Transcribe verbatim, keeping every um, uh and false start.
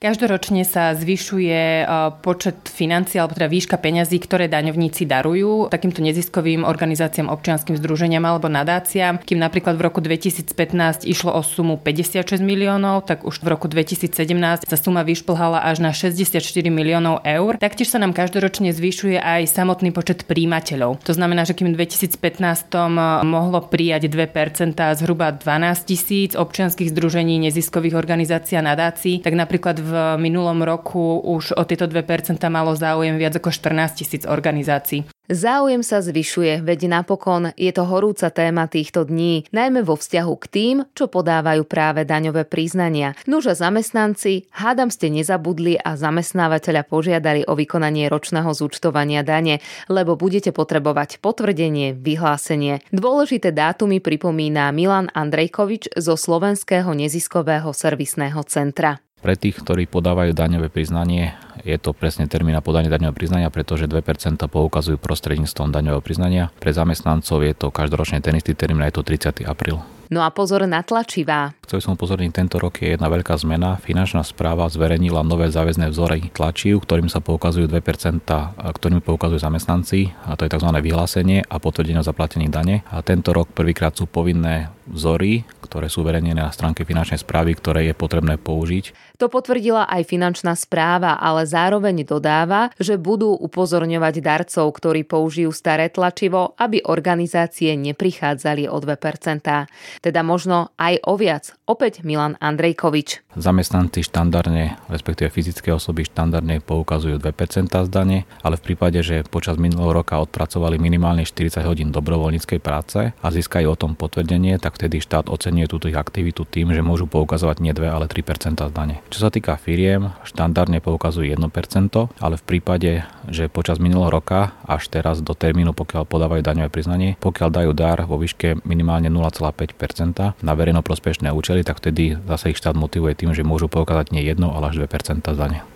Každoročne sa zvyšuje počet financií, alebo teda výška peňazí, ktoré daňovníci darujú takýmto neziskovým organizáciám, občianskym združeniam alebo nadáciám. Kým napríklad v roku dvetisícpätnásť išlo o sumu päťdesiatšesť miliónov, tak už v roku dvetisícsedemnásť sa suma vyšplhala až na šesťdesiatštyri miliónov eur. Taktiež sa nám každoročne zvyšuje aj samotný počet príjimateľov. To znamená, že kým v dvetisícpätnásť mohlo prijať dve percentá zhruba dvanásť tisíc občianskych združení, neziskových organizácií a nadácií, tak napríklad v V minulom roku už o tieto dve percentá malo záujem viac ako štrnásť tisíc organizácií. Záujem sa zvyšuje, veď napokon je to horúca téma týchto dní, najmä vo vzťahu k tým, čo podávajú práve daňové priznania. Nuž a zamestnanci, hádam ste nezabudli a zamestnávateľa požiadali o vykonanie ročného zúčtovania dane, lebo budete potrebovať potvrdenie, vyhlásenie. Dôležité dátumy pripomína Milan Andrejkovič zo Slovenského neziskového servisného centra. Pre tých, ktorí podávajú daňové priznanie, je to presne termín na podanie daňového priznania, pretože dve percentá poukazujú prostredníctvom daňového priznania. Pre zamestnancov je to každoročne ten istý termín, je to tridsiateho apríla. No a pozor na tlačivá. Chcel som upozorniť, tento rok je jedna veľká zmena. Finančná správa zverejnila nové záväzné vzory tlačív, ktorým sa poukazujú dve percentá, ktorými poukazujú zamestnanci, a to je tzv. Vyhlásenie a potvrdenie o zaplatení dane. A tento rok prvýkrát sú povinné vzory, ktoré sú uverejnené na stránke finančnej správy, ktoré je potrebné použiť. To potvrdila aj finančná správa, ale zároveň dodáva, že budú upozorňovať darcov, ktorí použijú staré tlačivo, aby organizácie neprichádzali o dve percentá. Teda možno aj o viac. Opäť Milan Andrejkovič. Zamestnanci štandardne, respektíve fyzické osoby štandardne poukazujú dve percentá z dane, ale v prípade, že počas minulého roka odpracovali minimálne štyridsať hodín dobrovoľníckej práce a získajú o tom potvrdenie, tak vtedy štát oceňuje túto ich aktivitu tým, že môžu poukazovať nie dve, ale tri percentá z dane. Čo sa týka firiem, štandardne poukazujú jedno percento, ale v prípade, že počas minulého roka až teraz do termínu, pokiaľ podávajú daňové priznanie, pokiaľ dajú dar vo výške minimálne nula celá päť percenta na verejnoprospešné účely, tak vtedy zase ich štát motivuje tým, že môžu poukázať nie jedno, ale až dve percentá z dane.